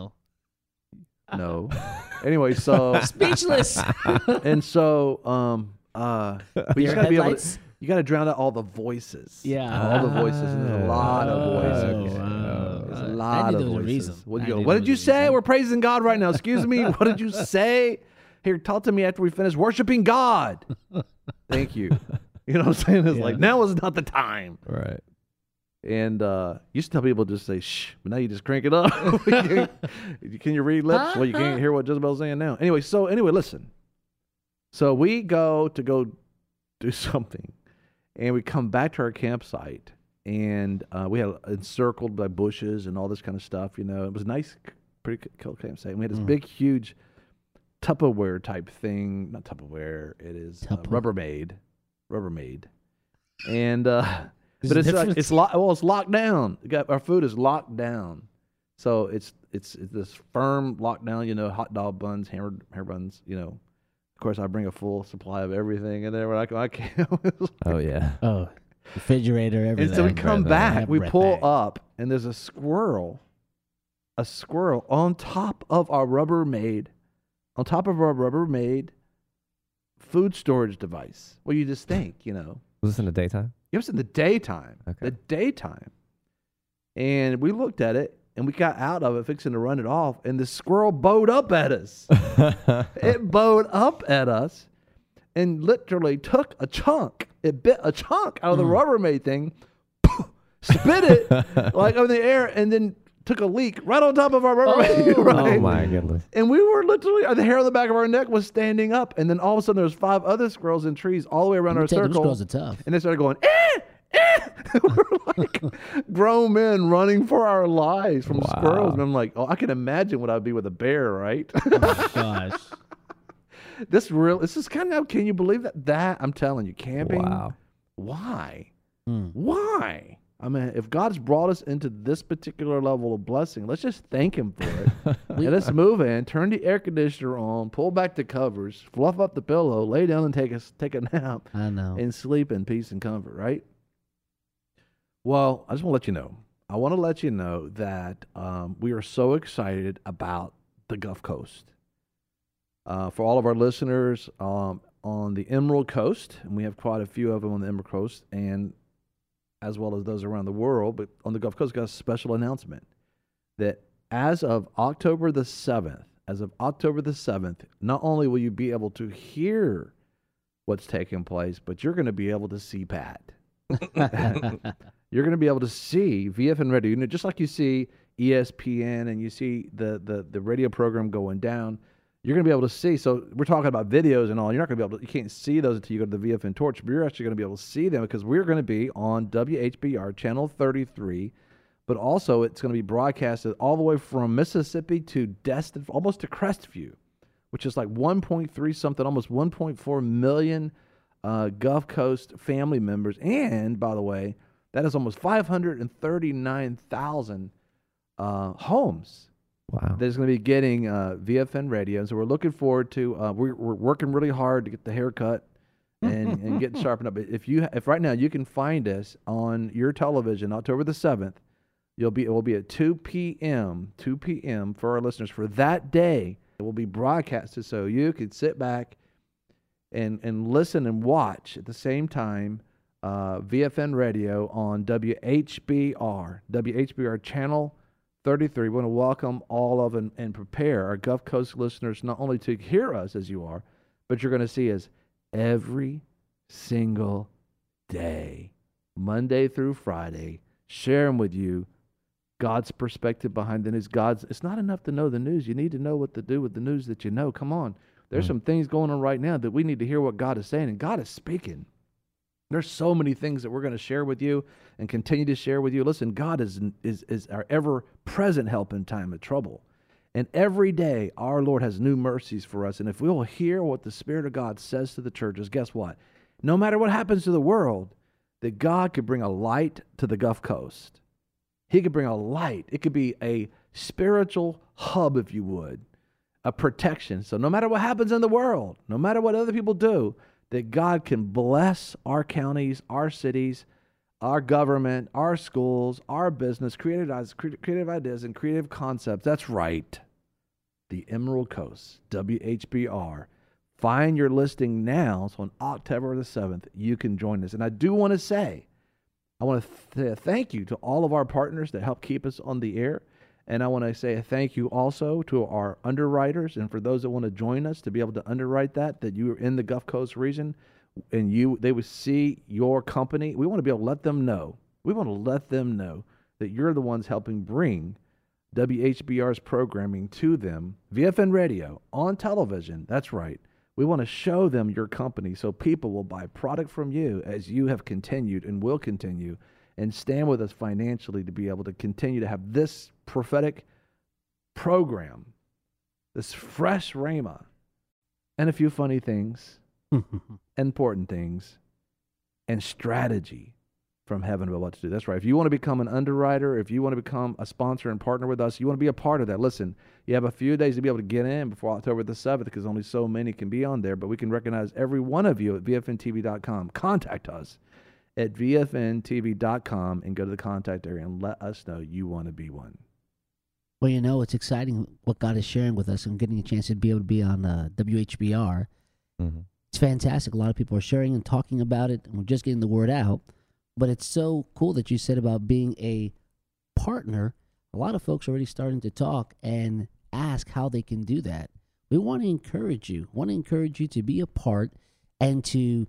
No. Anyway, so speechless. And so, but you just gotta be able to. You got to drown out all the voices. Yeah. All the voices. And there's a lot of voices. There's a lot of voices. What did you say? We're praising God right now. Excuse me. What did you say? Here, talk to me after we finish worshiping God. Thank you. You know what I'm saying? It's like, now is not the time. Right. And used to tell people just say, shh, but now you just crank it up. Can you read lips? Well, you can't hear what Jezebel's saying now. Anyway, listen. So we go do something. And we come back to our campsite, and we had encircled by bushes and all this kind of stuff. It was nice, pretty cool campsite. And we had this big, huge Tupperware type thing. Not Tupperware. It is Rubbermaid. And But it's locked down. Our food is locked down, so it's this firm lockdown. You know, hot dog buns, hair buns. You know, of course, I bring a full supply of everything in there when I can. Oh yeah. Oh, refrigerator, everything. And so we come back, we pull up, and there's a squirrel on top of our Rubbermaid food storage device. Well, you just think, you know. Was this in the daytime? It was in the daytime. Okay. The daytime. And we looked at it, and we got out of it, fixing to run it off, and the squirrel bowed up at us. It bowed up at us and literally took a chunk. It bit a chunk out of the Rubbermaid thing, spit it like in the air, and then took a leak right on top of our Rubbermaid. Right? Oh my goodness. And we were literally, the hair on the back of our neck was standing up. And then all of a sudden there was 5 other squirrels in trees all the way around our circle. Squirrels are tough. And they started going, eh, eh. We're like grown men running for our lives from squirrels. And I'm like, oh, I can imagine what I'd be with a bear, right? Oh my gosh. This is kind of, can you believe that? I'm telling you, camping. Wow. Why? Why? I mean, if God's brought us into this particular level of blessing, let's just thank him for it. And let's move in, turn the air conditioner on, pull back the covers, fluff up the pillow, lay down and take a nap. I know. And sleep in peace and comfort, right? Well, I just want to let you know. I want to let you know that we are so excited about the Gulf Coast. For all of our listeners on the Emerald Coast, and we have quite a few of them on the Emerald Coast, and as well as those around the world, but on the Gulf Coast, got a special announcement that as of October the 7th, not only will you be able to hear what's taking place, but you're going to be able to see Pat. You're going to be able to see VFN Radio. You know, just like you see ESPN and you see the radio program going down, you're going to be able to see. So we're talking about videos and all. You're not going to be able to, you can't see those until you go to the VFN Torch, but you're actually going to be able to see them because we're going to be on WHBR channel 33, but also it's going to be broadcasted all the way from Mississippi to Destin, almost to Crestview, which is like 1.3 something, almost 1.4 million Gulf Coast family members. And by the way, that is almost 539,000 homes. Wow. That's going to be getting VFN Radio. And so we're looking forward to, we're working really hard to get the haircut and getting sharpened up. If right now you can find us on your television, October the 7th, it will be at 2 p.m. for our listeners for that day. It will be broadcasted so you can sit back and listen and watch at the same time VFN Radio on WHBR channel 33. We want to welcome all of and prepare our Gulf Coast listeners not only to hear us as you are, but you're going to see us every single day, Monday through Friday, sharing with you God's perspective behind the news. It's not enough to know the news. You need to know what to do with the news that you know. Come on. There's some things going on right now that we need to hear what God is saying, and God is speaking. There's so many things that we're going to share with you and continue to share with you. Listen, God is our ever-present help in time of trouble. And every day, our Lord has new mercies for us. And if we will hear what the Spirit of God says to the churches, guess what? No matter what happens to the world, that God could bring a light to the Gulf Coast. He could bring a light. It could be a spiritual hub, if you would, a protection. So no matter what happens in the world, no matter what other people do, that God can bless our counties, our cities, our government, our schools, our business, creative ideas, and creative concepts. That's right. The Emerald Coast, WHBR. Find your listing now. So on October the 7th, you can join us. And I do want to say, I want to thank you to all of our partners that help keep us on the air. And I want to say a thank you also to our underwriters, and for those that want to join us to be able to underwrite that you're in the Gulf Coast region and they would see your company. We want to be able to let them know. We want to let them know that you're the ones helping bring WHBR's programming to them. VFN Radio on television. That's right. We want to show them your company so people will buy product from you as you have continued and will continue, and stand with us financially to be able to continue to have this prophetic program, this fresh rhema, and a few funny things, important things, and strategy from heaven about what to do. That's right. If you want to become an underwriter, if you want to become a sponsor and partner with us, you want to be a part of that. Listen, you have a few days to be able to get in before October the 7th because only so many can be on there, but we can recognize every one of you at VFNTV.com. Contact us at VFNTV.com and go to the contact area and let us know you want to be one. Well, you know, it's exciting what God is sharing with us and getting a chance to be able to be on WHBR. Mm-hmm. It's fantastic. A lot of people are sharing and talking about it, and we're just getting the word out. But it's so cool that you said about being a partner. A lot of folks are already starting to talk and ask how they can do that. We want to encourage you. To be a part and to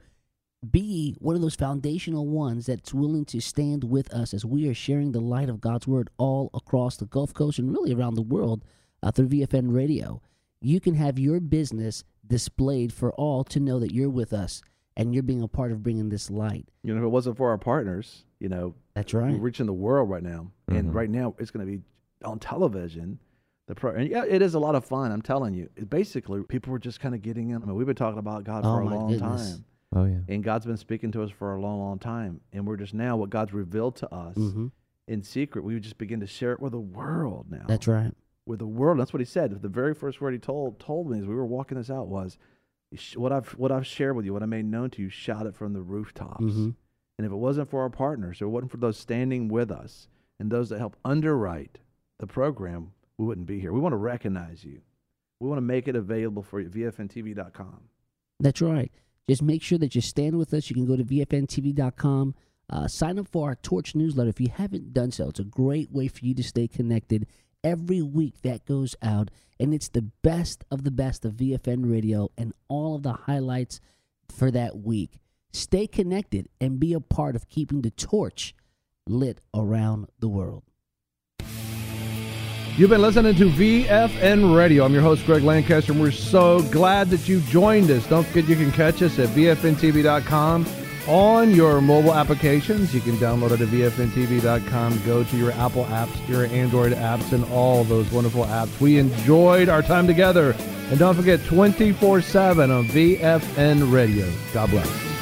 be one of those foundational ones that's willing to stand with us as we are sharing the light of God's word all across the Gulf Coast and really around the world through VFN Radio. You can have your business displayed for all to know that you're with us and you're being a part of bringing this light. You know, if it wasn't for our partners, you know, that's right. We're reaching the world right now, and right now it's going to be on television. And yeah, it is a lot of fun. I'm telling you. Basically, people were just kind of getting in. I mean, we've been talking about God for a long time. Oh yeah. And God's been speaking to us for a long, long time, and we're just now what God's revealed to us in secret. We just begin to share it with the world now. That's right. With the world. That's what he said. The very first word he told me as we were walking this out was, what I've shared with you, what I made known to you, shout it from the rooftops. And if it wasn't for our partners, or it wasn't for those standing with us and those that help underwrite the program, we wouldn't be here. We want to recognize you. We want to make it available for you, VFNTV.com. That's right. Just make sure that you stand with us. You can go to VFNTV.com. Sign up for our Torch newsletter if you haven't done so. It's a great way for you to stay connected. Every week that goes out, and it's the best of VFN Radio and all of the highlights for that week. Stay connected and be a part of keeping the torch lit around the world. You've been listening to VFN Radio. I'm your host, Greg Lancaster, and we're so glad that you joined us. Don't forget you can catch us at VFNTV.com on your mobile applications. You can download it at VFNTV.com. Go to your Apple apps, your Android apps, and all those wonderful apps. We enjoyed our time together. And don't forget, 24/7 on VFN Radio. God bless.